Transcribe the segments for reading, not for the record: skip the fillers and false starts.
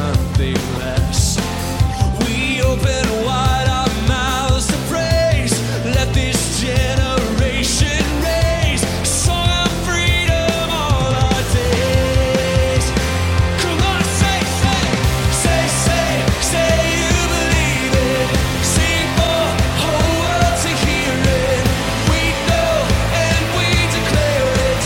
nothing less. We open wide our mouths to praise. Let this generation raise a song of freedom all our days. Come on, say you believe it. Sing for the whole world to hear it. We know and we declare it.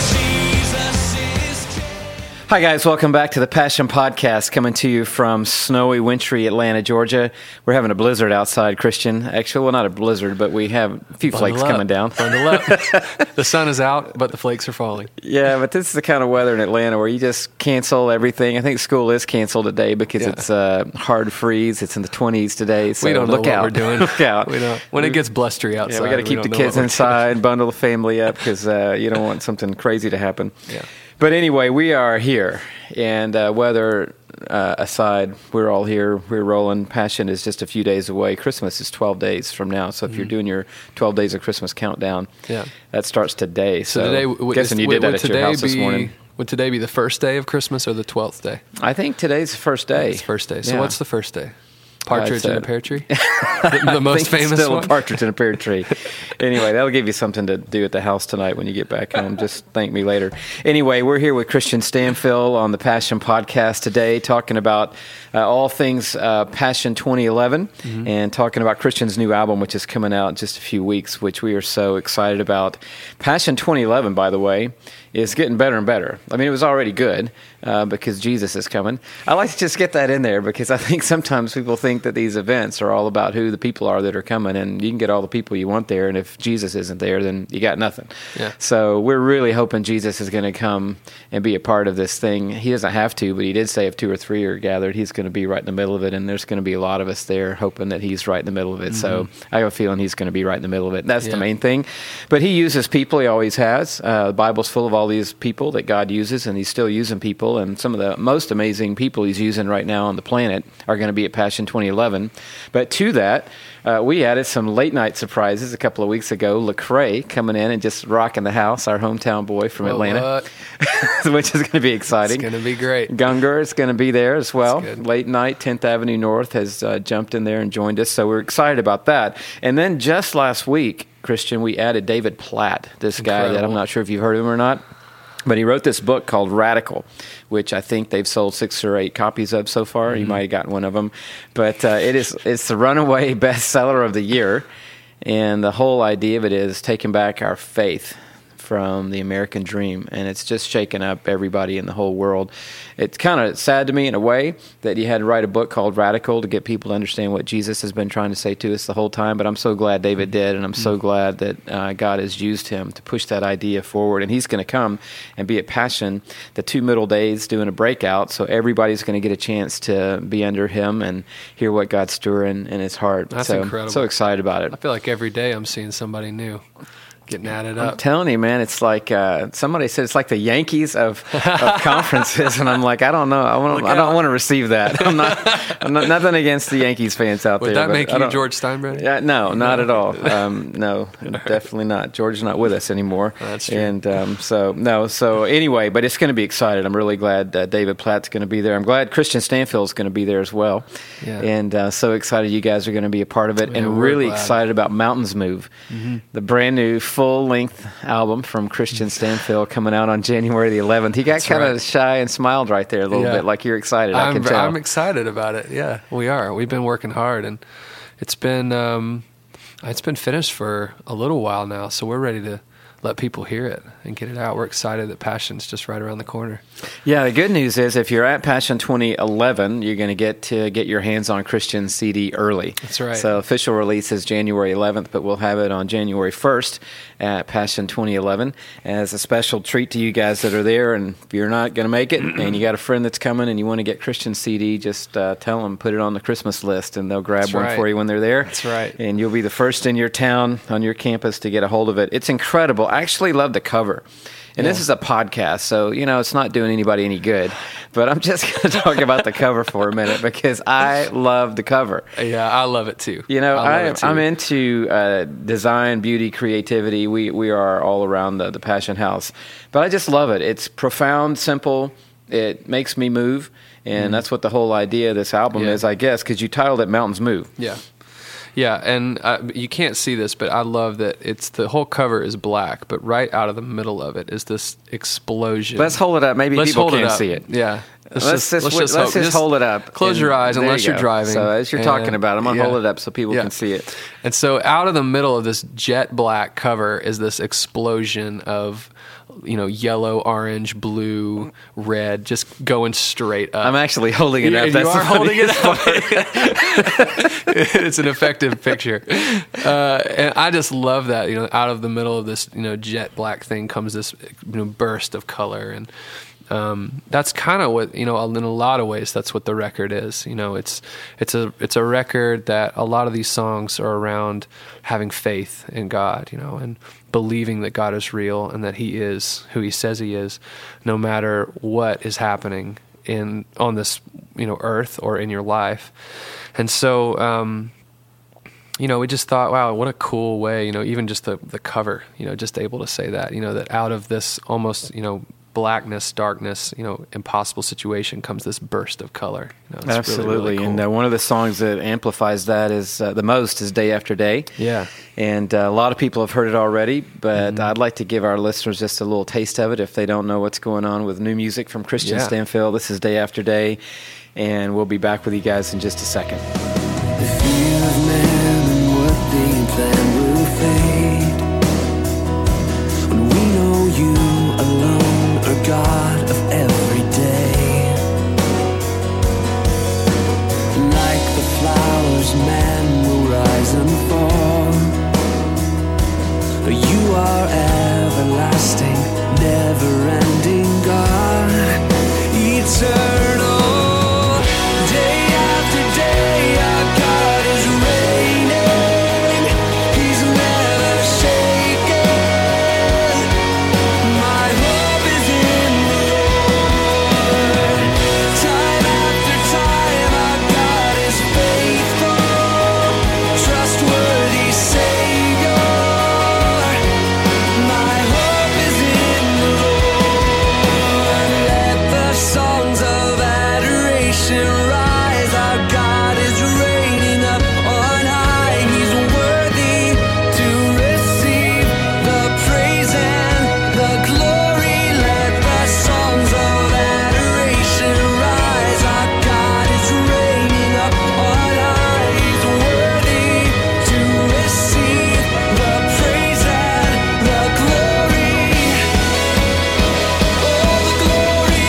Jesus is King. Hi, guys. Welcome back to the Passion Podcast, coming to you from snowy, wintry Atlanta, Georgia. We're having a blizzard outside, Christian. Actually, well, not a blizzard, but we have a few flakes coming down. Bundle up. The sun is out, but the flakes are falling. Yeah, but this is the kind of weather in Atlanta where you just cancel everything. I think school is canceled today because it's hard freeze. It's in the 20s today, so We don't know look what out. we're doing. Look out. We don't. When it gets blustery outside, Yeah, we got to keep the kids inside, bundle the family up because you don't want something crazy to happen. Yeah. But anyway, we are here, and weather aside, we're all here. We're rolling. Passion is just a few days away. Christmas is 12 days from now. So if you're doing your 12 days of Christmas countdown, that starts today. So today, guessing you did that at your house this morning. Would today be the first day of Christmas or the 12th day? I think today's the first day. It's the first day. So Yeah. what's the first day? Partridge in a pear tree? the I most think it's famous still one? a partridge in a pear tree. Anyway, that'll give you something to do at the house tonight when you get back home. Just thank me later. Anyway, we're here with Christian Stanfill on the Passion Podcast today, talking about all things Passion 2011 and talking about Christian's new album, which is coming out in just a few weeks, which we are so excited about. Passion 2011, by the way, is getting better and better. I mean, it was already good because Jesus is coming. I like to just get that in there because I think sometimes people think that these events are all about who the people are that are coming, and you can get all the people you want there, and if Jesus isn't there, then you got nothing. Yeah. So we're really hoping Jesus is going to come and be a part of this thing. He doesn't have to, but he did say if 2 or 3 are gathered, he's going to be right in the middle of it, and there's going to be a lot of us there hoping that he's right in the middle of it. So I have a feeling he's going to be right in the middle of it. That's the main thing. But he uses people. He always has. The Bible's full of all these people that God uses, and he's still using people, and some of the most amazing people he's using right now on the planet are going to be at Passion 2011. But to that, we added some late night surprises a couple of weeks ago. Lecrae coming in and just rocking the house, our hometown boy from Atlanta, which is going to be exciting. It's going to be great. Gungar is going to be there as well. good. Late night, 10th Avenue North has jumped in there and joined us, so we're excited about that. And then just last week, Christian, we added David Platt, this guy that I'm Incredible. not sure if you've heard of him or not. But he wrote this book called Radical, which I think they've sold 6 or 8 copies of so far. You might have gotten one of them. But it's the runaway bestseller of the year. And the whole idea of it is taking back our faith from the American dream, and it's just shaken up everybody in the whole world. It's kind of sad to me in a way that you had to write a book called Radical to get people to understand what Jesus has been trying to say to us the whole time, but I'm so glad David did, and I'm so glad that God has used him to push that idea forward, and he's going to come and be at Passion the 2 middle days doing a breakout, so everybody's going to get a chance to be under him and hear what God's stirring in his heart. That's so, incredible. So excited about it. I feel like every day I'm seeing somebody new getting added I'm up. telling you, man, it's like somebody said it's like the Yankees of conferences, and I'm like, I don't know, I don't want to receive that. I'm not nothing against the Yankees fans out Would there. that but make I you don't- George Steinbrenner? Yeah, no, not at all. No, definitely not. George's not with us anymore. That's true. And so anyway, but it's going to be excited. I'm really glad David Platt's going to be there. I'm glad Christian Stanfield's going to be there as well. Yeah. And so excited you guys are going to be a part of it, Yeah, and we're really glad. excited about Mountains Move, the brand new full-length album from Christian Stanfield coming out on January the 11th. He got That's kind of right. shy and smiled right there a little Yeah. bit, like you're excited. I can tell. I'm excited about it. Yeah, we are. We've been working hard, and it's been finished for a little while now. So we're ready to let people hear it and get it out. We're excited that Passion's just right around the corner. Yeah, the good news is if you're at Passion 2011, you're going to get your hands on Christian's CD early. That's right. So official release is January 11th, but we'll have it on January 1st at Passion 2011 as a special treat to you guys that are there. And if you're not going to make it and you got a friend that's coming and you want to get Christian's CD, just tell them, put it on the Christmas list, and they'll grab That's one right. for you when they're there. That's right. And you'll be the first in your town, on your campus, to get a hold of it. It's incredible. I actually love the cover. And this is a podcast, so, it's not doing anybody any good. But I'm just going to talk about the cover for a minute because I love the cover. Yeah, I love it too. I'm into design, beauty, creativity. We are all around the Passion House. But I just love it. It's profound, simple, it makes me move, and that's what the whole idea of this album is, I guess, because you titled it Mountains Move. Yeah. Yeah, and you can't see this, but I love that the whole cover is black, but right out of the middle of it is this explosion. Let's hold it up. Maybe people can't see it. Yeah. Let's just hold it up. Close your eyes unless you're driving. So as you're talking about it, I'm going to hold it up so people can see it. And so out of the middle of this jet black cover is this explosion of, yellow, orange, blue, red, just going straight up. I'm actually holding it up. You are holding it up. It's an effective picture. And I just love that, out of the middle of this, jet black thing comes this burst of color. And that's kind of what, in a lot of ways, that's what the record is. It's a record that a lot of these songs are around having faith in God, and believing that God is real and that he is who he says he is, no matter what is happening on this, earth or in your life. And so, we just thought, wow, what a cool way, even just the cover, just able to say that, that out of this almost, blackness, darkness, impossible situation comes this burst of color. It's Absolutely. Really, really cool. And one of the songs that amplifies that is the most is Day After Day. Yeah. And a lot of people have heard it already, but I'd like to give our listeners just a little taste of it if they don't know what's going on with new music from Christian Stanfill. This is Day After Day, and we'll be back with you guys in just a second. The fear of man and what they plan will fade when we know you alone are God of every day. Like the flowers, man will rise and fall. You are everlasting, never-ending God, eternal. Day after day, our God is reigning. He's never shaken. My hope is in the Lord. Time after time, our God is faithful, trustworthy Savior. My hope is in the Lord. Let the songs of adoration rise. Our God is reigning up on high. He's worthy to receive the praise and the glory. Let the songs of adoration rise. Our God is reigning up on high. He's worthy to receive the praise and the glory. Oh, the glory.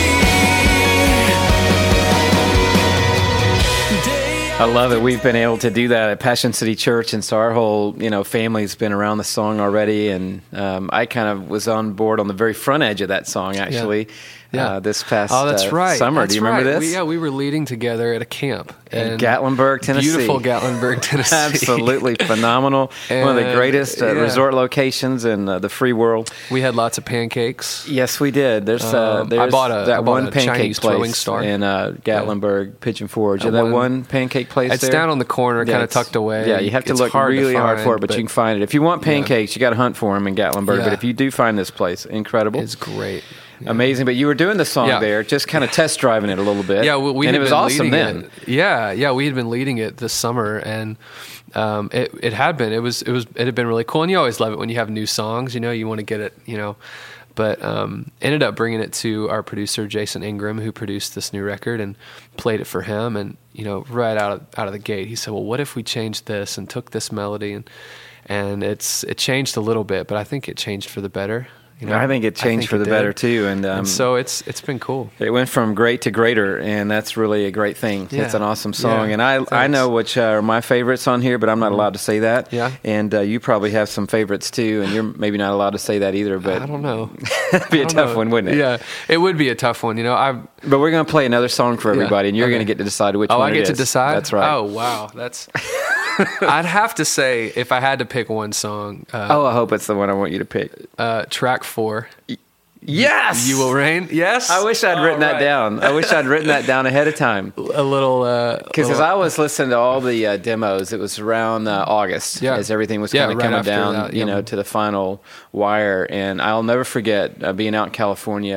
I love it. We've been able to do that at Passion City Church, and so our whole family's been around the song already. And I kind of was on board on the very front edge of that song actually. This past summer. That's Do you remember this? We were leading together at a camp In Gatlinburg, Tennessee. Beautiful Gatlinburg, Tennessee. Absolutely phenomenal. One of the greatest resort locations in the free world. We had lots of pancakes. Yes, we did. There's I bought one a pancake Chinese place throwing star. in Gatlinburg, Pigeon Forge. That one pancake place It's there? down on the corner, kind of it's- tucked away. Yeah, you have to It's look hard really to hard find, for it, but you can find it. If you want pancakes, you got to hunt for them in Gatlinburg. Yeah. But if you do find this place, incredible. It's great. Yeah. Amazing. But you were doing the song Yeah. there, just kind of test driving it a little bit. Yeah, we and had it was been awesome leading then. it. Yeah, we had been leading it this summer, and it had been. It had been really cool. And you always love it when you have new songs. You want to get it. But ended up bringing it to our producer Jason Ingram, who produced this new record, and played it for him. And right out of the gate, he said, "Well, what if we changed this and took this melody and it changed a little bit, but I think it changed for the better." I think it changed for the better too, and so it's been cool. It went from great to greater, and that's really a great thing. Yeah. It's an awesome song, Yeah, and I thanks. know which are my favorites on here, but I'm not allowed to say that. Yeah. And you probably have some favorites too, and you're maybe not allowed to say that either. But I don't know. it'd be a I don't tough know. one, wouldn't it? Yeah, it would be a tough one. But we're going to play another song for everybody, and you're Okay. going to get to decide which Oh, one I it get to is. decide? That's right. Oh, wow. That's. I'd have to say, if I had to pick one song, I hope it's the one I want you to pick. track 4. Yes! You Will Reign? Yes? I wish I'd written that down. I wish I'd written that down ahead of time. A little. Because as I was listening to all the demos, it was around August as everything was kind of right coming after down, that, yep. to the final wire. And I'll never forget being out in California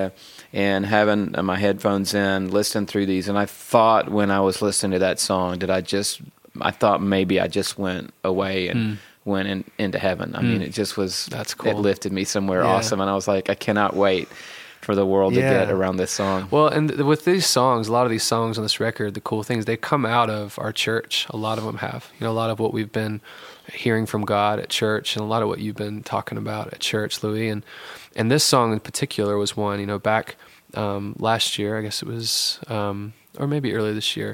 and having my headphones in, listening through these. And I thought when I was listening to that song that I thought maybe I just went away and went into heaven. I mean, it just was, That's cool. It lifted me somewhere Yeah. awesome. And I was like, I cannot wait for the world to Yeah. get around this song. Well, and with these songs, a lot of these songs on this record, the cool things, they come out of our church. A lot of them have. You know, a lot of what we've been hearing from God at church, and a lot of what you've been talking about at church, Louis. And this song in particular was one, you know, back last year, I guess it was, or maybe earlier this year,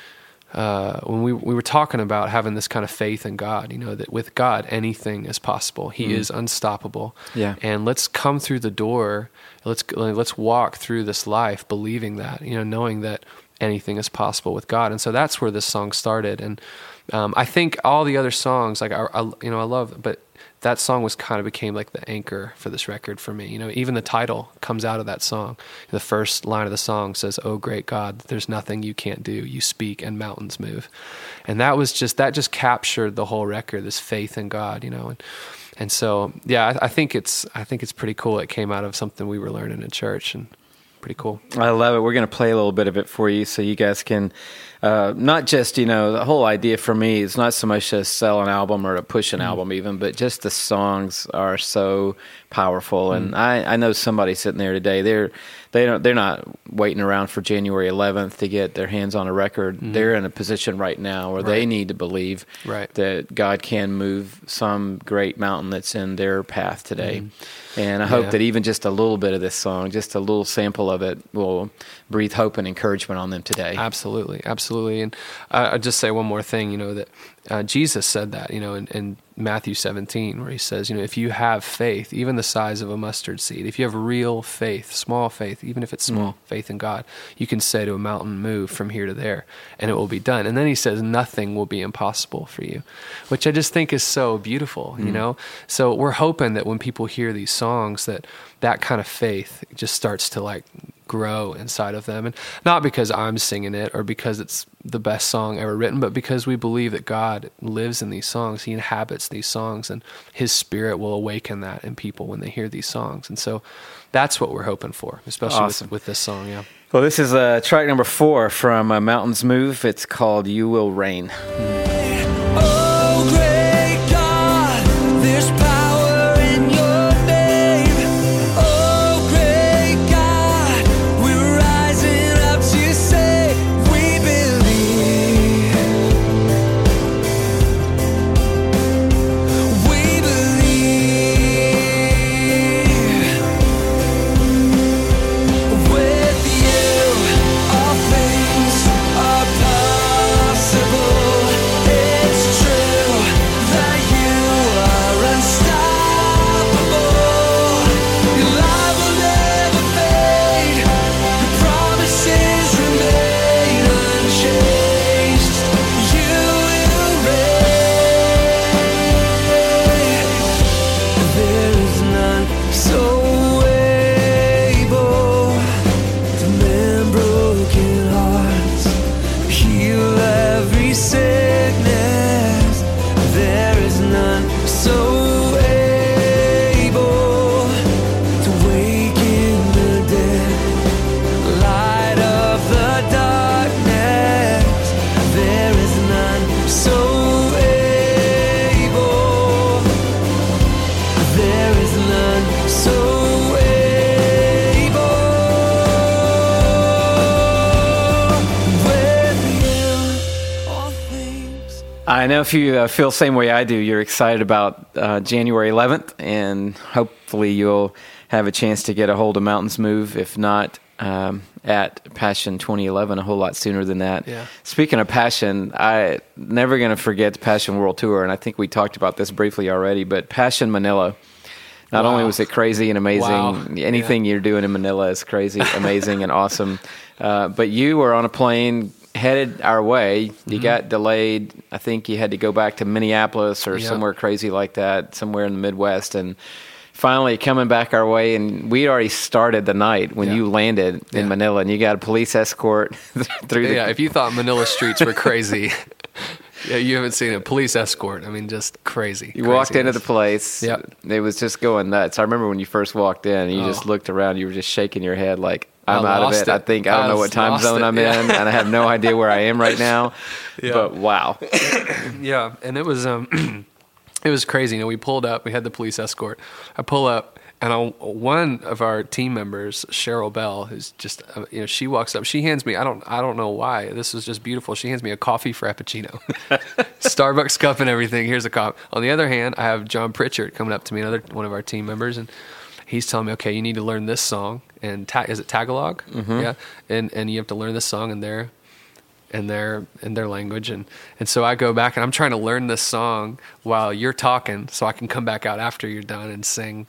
when we were talking about having this kind of faith in God, you know, that with God, anything is possible. He is unstoppable. Yeah. And let's come through the door. Let's walk through this life believing that, you know, knowing that anything is possible with God. And so that's where this song started. And I think all the other songs, like I love, but that song was kind of became like the anchor for this record for me. You know, even the title comes out of that song. The first line of the song says, "Oh, great God, there's nothing you can't do. You speak and mountains move." And that just captured the whole record, this faith in God, you know. And so, yeah, I think it's pretty cool. It came out of something we were learning in church, and pretty cool. I love it. We're going to play a little bit of it for you so you guys can, not just, you know, the whole idea for me is not so much to sell an album or to push an album even, but just the songs are so powerful. And I know somebody sitting there today, they're not waiting around for January 11th to get their hands on a record. They're in a position right now where they need to believe that God can move some great mountain that's in their path today. And I hope that even just a little bit of this song, just a little sample of it, will breathe hope and encouragement on them today. Absolutely. And I'll just say one more thing, you know, that Jesus said that, you know, in Matthew 17, where he says, you know, if you have faith, even the size of a mustard seed, if you have real faith, small faith, even if it's small faith in God, you can say to a mountain, move from here to there, and it will be done. And then he says, nothing will be impossible for you, which I just think is so beautiful, you know? So we're hoping that when people hear these songs, that kind of faith just starts to like grow inside of them. And not because I'm singing it or because it's the best song ever written, but because we believe that God lives in these songs. He inhabits these songs, and his spirit will awaken that in people when they hear these songs. And so that's what we're hoping for, especially with this song. Yeah. Well, this is track number 4 from Mountains Move. It's called You Will Reign. Oh, great God, there's power in your name. Oh, great God, we're rising up to say we believe. We believe. With you, all things are possible. It's true that you are unstoppable. Your love will never fade. Your promises remain unchanged. You will reign. There is none so able to mend broken hearts, heal every sickness. There is none so able to waken the dead, light of the darkness. There is none so able. There is none so able. With you, all things. I know if you feel the same way I do, you're excited about January 11th, and hopefully you'll have a chance to get a hold of Mountains Move, if not at Passion 2011, a whole lot sooner than that. Yeah. Speaking of Passion, I'm never going to forget the Passion World Tour, and I think we talked about this briefly already, but Passion Manila, not only was it crazy and amazing, anything you're doing in Manila is crazy, amazing, and awesome, but you were on a plane headed our way. You got delayed. I think you had to go back to Minneapolis or somewhere crazy like that, somewhere in the Midwest, and finally coming back our way, and we already started the night when you landed in Manila, and you got a police escort through the... Yeah, if you thought Manila streets were crazy, Yeah, you haven't seen a police escort. I mean, just crazy. You walked into the place. Yep. It was just going nuts. I remember when you first walked in, you just looked around. You were just shaking your head like, I'm out of it. I think I don't know what time zone I'm in, and I have no idea where I am right now. Yeah. But wow. Yeah, and it was it was crazy. We pulled up. We had the police escort. I pull up, and one of our team members, Cheryl Bell, who's just she walks up. She hands me. I don't know why. This was just beautiful. She hands me a coffee frappuccino, Starbucks cup and everything. Here's a cup. On the other hand, I have John Pritchard coming up to me, another one of our team members, and he's telling me, okay, you need to learn this song. And is it Tagalog? Mm-hmm. Yeah. And you have to learn this song in their language. And so I go back and I'm trying to learn this song while you're talking so I can come back out after you're done and sing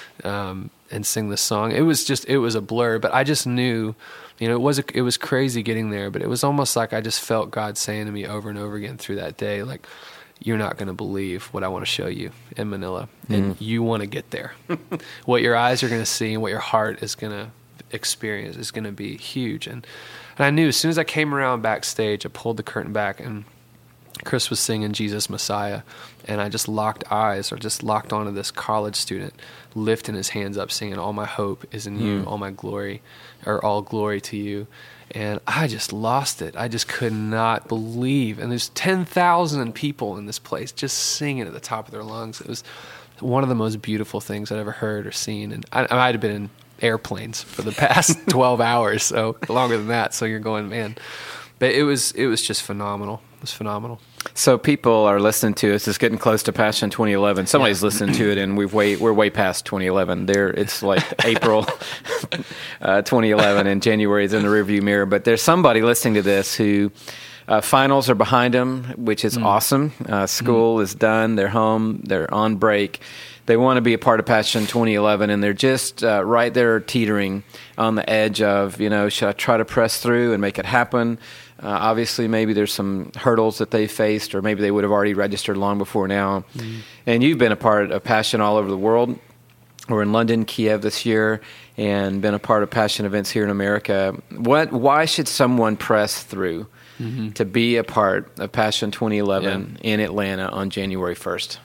this song. It was a blur, but I just knew, it was crazy getting there, but it was almost like I just felt God saying to me over and over again through that day, like, you're not going to believe what I want to show you in Manila. And you want to get there. What your eyes are going to see and what your heart is going to experience is going to be huge. And I knew as soon as I came around backstage, I pulled the curtain back and Chris was singing Jesus Messiah. And I just locked eyes or just locked onto this college student lifting his hands up singing, all my hope is in you, all my glory, or all glory to you. And I just lost it. I just could not believe. And there's 10,000 people in this place just singing at the top of their lungs. It was one of the most beautiful things I'd ever heard or seen. And I might have been in airplanes for the past 12 hours, so longer than that. So you're going, man. But it was just phenomenal. It was phenomenal. So people are listening to us. It's getting close to Passion 2011. Somebody's listening to it, and we're way past 2011. It's like April 2011, and January is in the rearview mirror. But there's somebody listening to this who finals are behind them, which is awesome. School is done. They're home. They're on break. They want to be a part of Passion 2011, and they're just right there teetering on the edge of, should I try to press through and make it happen? Obviously, maybe there's some hurdles that they faced, or maybe they would have already registered long before now. And you've been a part of Passion all over the world. We're in London, Kiev this year, and been a part of Passion events here in America. Why should someone press through to be a part of Passion 2011 in Atlanta on January 1st?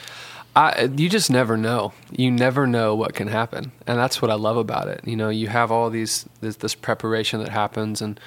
You just never know. You never know what can happen, and that's what I love about it. You have all this preparation that happens, and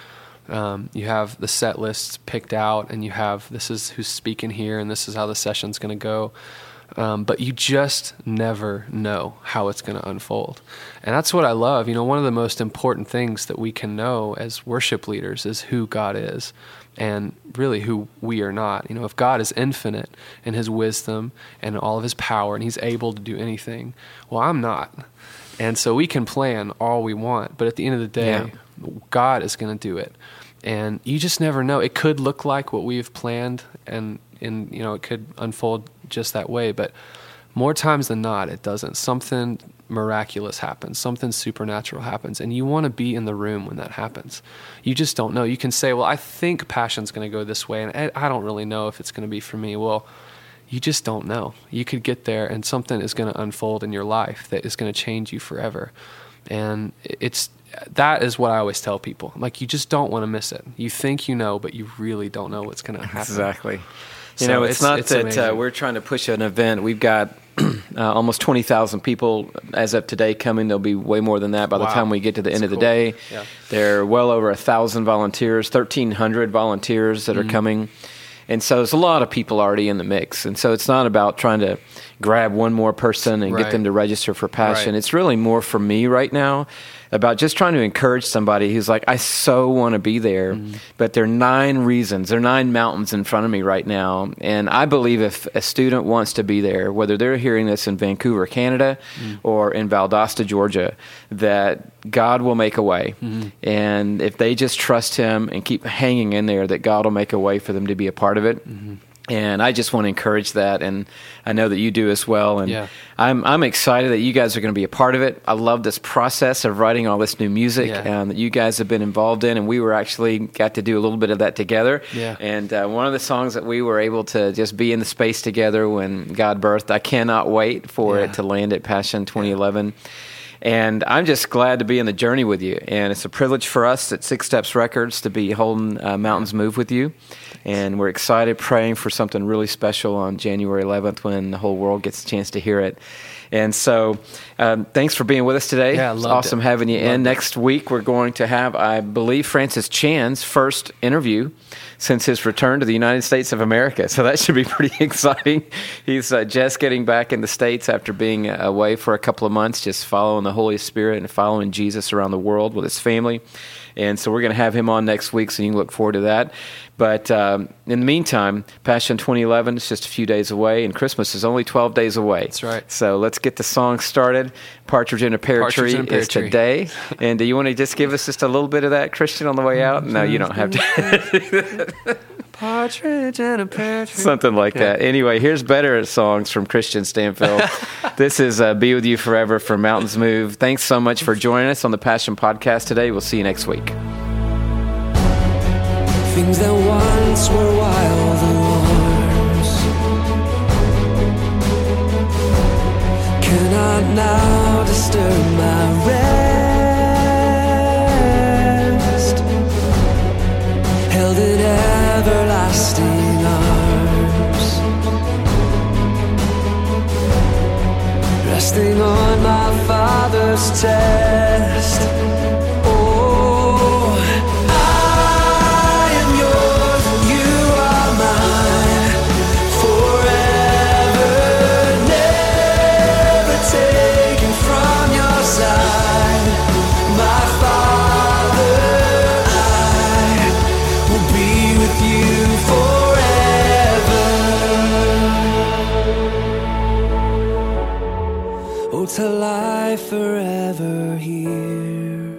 you have the set lists picked out, and you have this is who's speaking here, and this is how the session's going to go. But you just never know how it's going to unfold, and that's what I love. One of the most important things that we can know as worship leaders is who God is. And really who we are not. If God is infinite in his wisdom and all of his power and he's able to do anything, well, I'm not. And so we can plan all we want, but at the end of the day, God is going to do it. And you just never know. It could look like what we've planned and it could unfold just that way, but more times than not, it doesn't. Something miraculous happens. Something supernatural happens. And you want to be in the room when that happens. You just don't know. You can say, well, I think Passion's going to go this way, and I don't really know if it's going to be for me. Well, you just don't know. You could get there, and something is going to unfold in your life that is going to change you forever. And that is what I always tell people. Like, you just don't want to miss it. You think you know, but you really don't know what's going to happen. Exactly. So it's not that amazing. We're trying to push an event. We've got almost 20,000 people as of today coming. There'll be way more than that by the time we get to the end of the day. Yeah. There are well over 1,000 volunteers, 1,300 volunteers that are coming. And so there's a lot of people already in the mix. And so it's not about trying to grab one more person and get them to register for Passion. Right. It's really more for me right now about just trying to encourage somebody who's like, I so want to be there, but there are 9 reasons, there are 9 mountains in front of me right now. And I believe if a student wants to be there, whether they're hearing this in Vancouver, Canada, or in Valdosta, Georgia, that God will make a way. And if they just trust him and keep hanging in there, that God will make a way for them to be a part of it. And I just want to encourage that, and I know that you do as well. And I'm excited that you guys are going to be a part of it. I love this process of writing all this new music that you guys have been involved in, and we were actually got to do a little bit of that together. And one of the songs that we were able to just be in the space together when God birthed, I cannot wait for it to land at Passion 2011. And I'm just glad to be in the journey with you. And it's a privilege for us at Six Steps Records to be holding Mountains Move with you. And we're excited, praying for something really special on January 11th when the whole world gets a chance to hear it. And so thanks for being with us today. Yeah, it's awesome having you in. Loved it. Next week, we're going to have, I believe, Francis Chan's first interview since his return to the United States of America. So that should be pretty exciting. He's just getting back in the States after being away for a couple of months, just following the Holy Spirit and following Jesus around the world with his family. And so we're going to have him on next week, so you can look forward to that. But in the meantime, Passion 2011 is just a few days away, and Christmas is only 12 days away. That's right. So let's get the song started. Partridge in a Pear Partridge Tree in a Pear is Tree. today. And do you want to just give us just a little bit of that, Christian, on the way out? No, you don't have to. Partridge in a pear tree. Something like that. Anyway, here's better songs from Christian Stanfield. This is Be With You Forever from Mountains Move. Thanks so much for joining us on the Passion Podcast today. We'll see you next week. Things that once were wild alarms cannot now disturb my rest. Held in everlasting arms, resting on my Father's chest. Oh, I am yours, you are mine, forever, never taken from your side. My Father, I will be with you forever. Oh, till I forever hear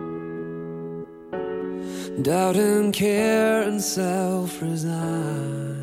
doubt and care and self resign.